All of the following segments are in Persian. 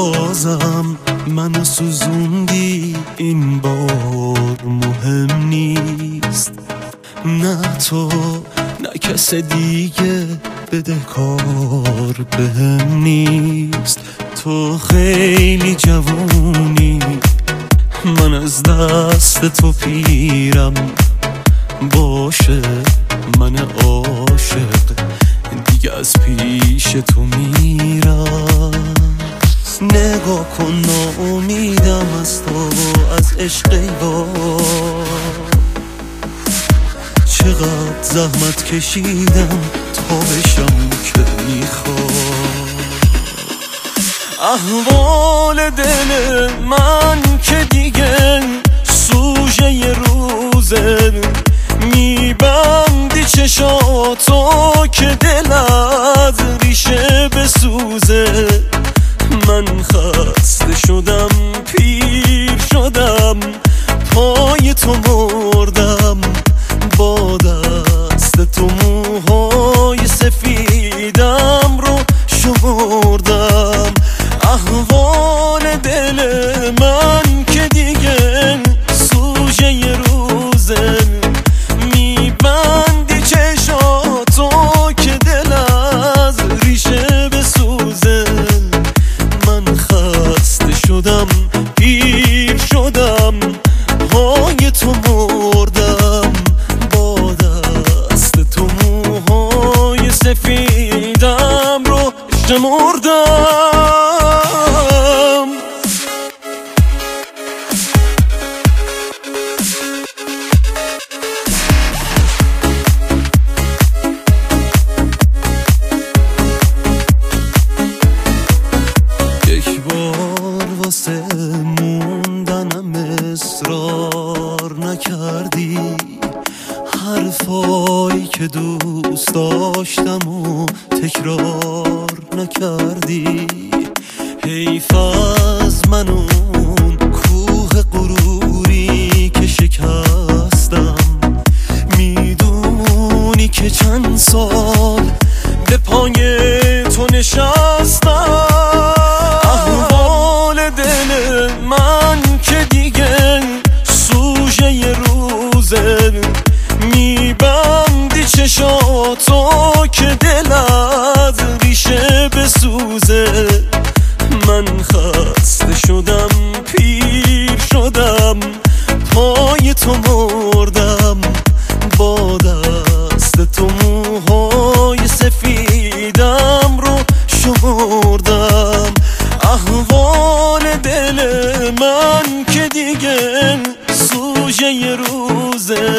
بازم منو سوزوندی، این بار مهم نیست. نه تو نه کس دیگه بدهکار بهم نیست. تو خیلی جوونی، من از دست تو پیرم. باشه من عاشق دیگه از پیش تو میرم. نگاه کن ناامیدم از تو و از عشق چقدر زحمت کشیدم تا بشم که میخوام. احوال دل من که دیگه سوژه ی روزه، میبندی چشاتو که دلت ریشه بسوزه. من خسته شدم پیر شدم پای تو مردم، با دست تو موهای سفیدم رو شمردم. احوال دل من که دیگه سوژه ی روزه، میبندی چشاتو که دل از ریشه بسوزه. من خسته شدم پیر شدم پای تو مردم، با دست تو موهای سفیدم رو شمردم. یک بار واسه موندنم اصرار نکردی، حرفایی که دوست داشتم و تکرار نکردی. حیف از من اون کوه غروری که شکستم، میدونی که چند سال به پای تو نشستم. احوال دل من که دیگه سوژه ی روزه، میبندی چشاتو که دلت ریشه بسوزه. من خسته شدم پیر شدم پای تو مردم، با دست تو موهای سفیدم رو شمردم. احوال دل من که دیگه سوژه ی روزه،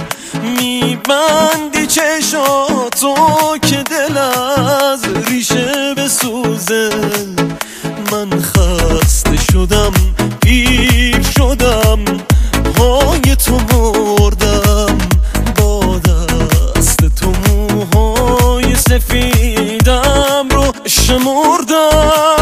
میبندی چشاتو که دل از ریشه بسوزه. من خسته شدم پیر شدم پای تو مردم، با دست تو موهای سفیدم رو شمردم.